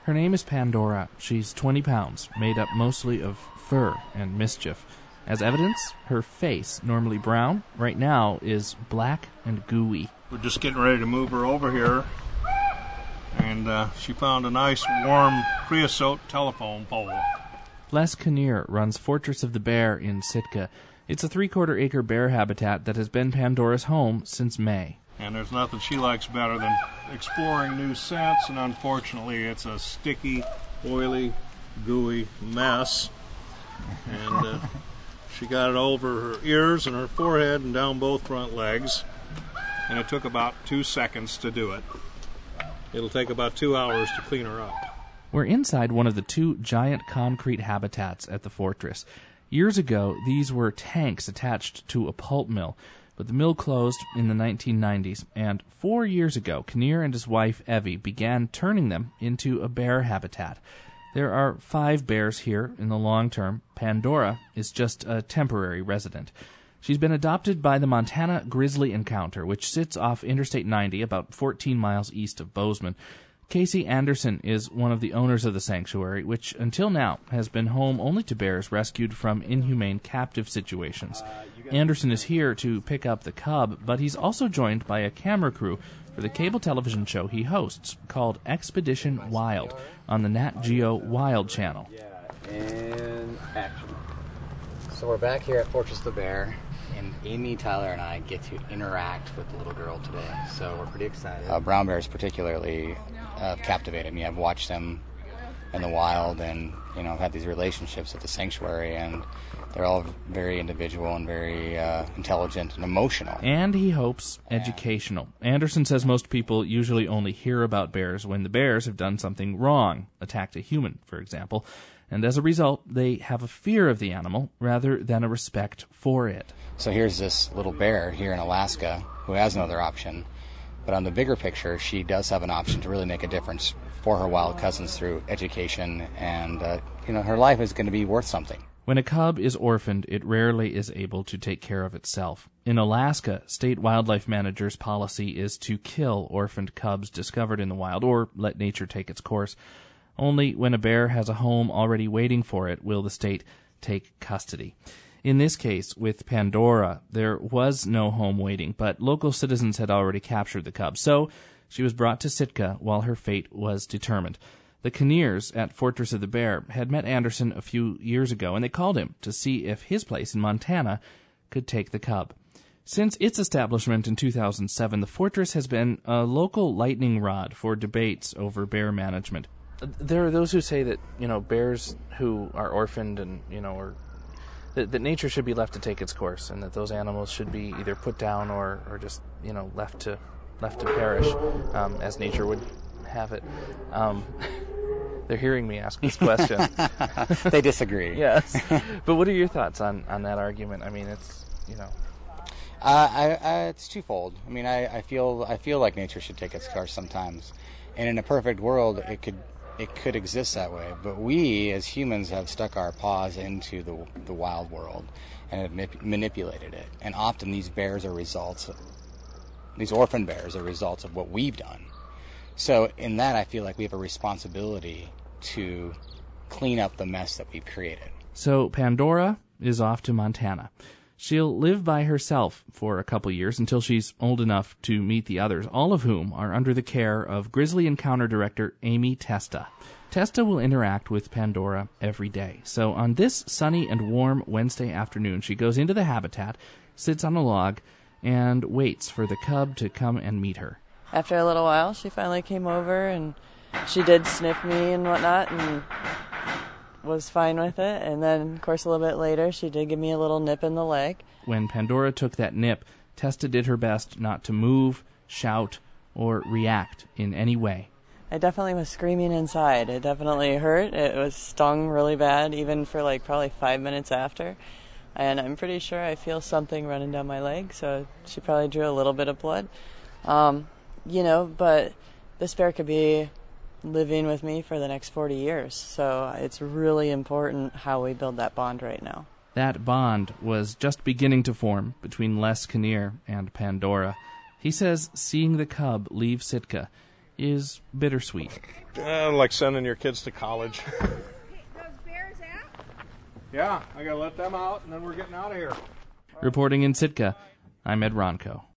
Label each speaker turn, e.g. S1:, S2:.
S1: Her name is Pandora. She's 20 pounds, made up mostly of fur and mischief. As evidence, her face, normally brown, right now is black and gooey.
S2: We're just getting ready to move her over here, and she found a nice warm creosote telephone pole.
S1: Les Kinnear runs Fortress of the Bear in Sitka. It's a 3/4-acre bear habitat that has been Pandora's home since May.
S2: And there's nothing she likes better than exploring new scents, and unfortunately it's a sticky, oily, gooey mess. And she got it over her ears and her forehead and down both front legs. And it took about 2 seconds to do it. It'll take about 2 hours to clean her up.
S1: We're inside one of the 2 giant concrete habitats at the fortress. Years ago, these were tanks attached to a pulp mill, but the mill closed in the 1990s, and 4 years ago, Kinnear and his wife, Evie, began turning them into a bear habitat. There are 5 bears here in the long term. Pandora is just a temporary resident. She's been adopted by the Montana Grizzly Encounter, which sits off Interstate 90, about 14 miles east of Bozeman. Casey Anderson is one of the owners of the sanctuary, which until now has been home only to bears rescued from inhumane captive situations. Anderson is here to pick up the cub, but he's also joined by a camera crew for the cable television show he hosts called Expedition Wild on the Nat Geo Wild channel.
S3: And action. So we're back here at Fortress of the Bear, and Amy, Tyler, and I get to interact with the little girl today, so we're pretty excited. Brown bears particularly captivated me. I've watched them in the wild, and I've had these relationships at the sanctuary, and they're all very individual and very intelligent and emotional.
S1: And he hopes educational. Anderson says most people usually only hear about bears when the bears have done something wrong, attacked a human, for example, and as a result, they have a fear of the animal rather than a respect for it.
S3: So here's this little bear here in Alaska who has no other option, but on the bigger picture, she does have an option to really make a difference for her wild cousins through education, and her life is going to be worth something.
S1: When a cub is orphaned, it rarely is able to take care of itself. In Alaska, state wildlife managers' policy is to kill orphaned cubs discovered in the wild or let nature take its course. Only when a bear has a home already waiting for it will the state take custody. In this case, with Pandora, there was no home waiting, but local citizens had already captured the cub, so she was brought to Sitka while her fate was determined. The Kinnears at Fortress of the Bear had met Anderson a few years ago, and they called him to see if his place in Montana could take the cub. Since its establishment in 2007, the fortress has been a local lightning rod for debates over bear management. There are those who say that, bears who are orphaned and, or that nature should be left to take its course, and that those animals should be either put down or just, left to perish, as nature would have it. They're hearing me ask this question.
S3: They disagree.
S1: Yes. But what are your thoughts on that argument? I mean, it's,
S3: it's twofold. I mean, I feel like nature should take its course sometimes. And in a perfect world, it could exist that way. But we, as humans, have stuck our paws into the wild world and have manipulated it. And often these orphan bears are results of what we've done. So in that, I feel like we have a responsibility to clean up the mess that we've created.
S1: So Pandora is off to Montana. She'll live by herself for a couple years until she's old enough to meet the others, all of whom are under the care of Grizzly Encounter Director Amy Testa. Testa will interact with Pandora every day. So on this sunny and warm Wednesday afternoon, she goes into the habitat, sits on a log, and waits for the cub to come and meet her.
S4: After a little while, she finally came over, and she did sniff me and whatnot, and was fine with it. And then, of course, a little bit later, she did give me a little nip in the leg.
S1: When Pandora took that nip, Testa did her best not to move, shout, or react in any way.
S4: I definitely was screaming inside. It definitely hurt. It was stung really bad, even for probably 5 minutes after. And I'm pretty sure I feel something running down my leg, so she probably drew a little bit of blood. But this bear could be living with me for the next 40 years. So it's really important how we build that bond right now.
S1: That bond was just beginning to form between Les Kinnear and Pandora. He says seeing the cub leave Sitka, is bittersweet.
S2: Like sending your kids to college.
S5: Those bears out?
S2: Yeah, I gotta let them out, and then we're getting out of here.
S1: Reporting in Sitka, I'm Ed Ronco.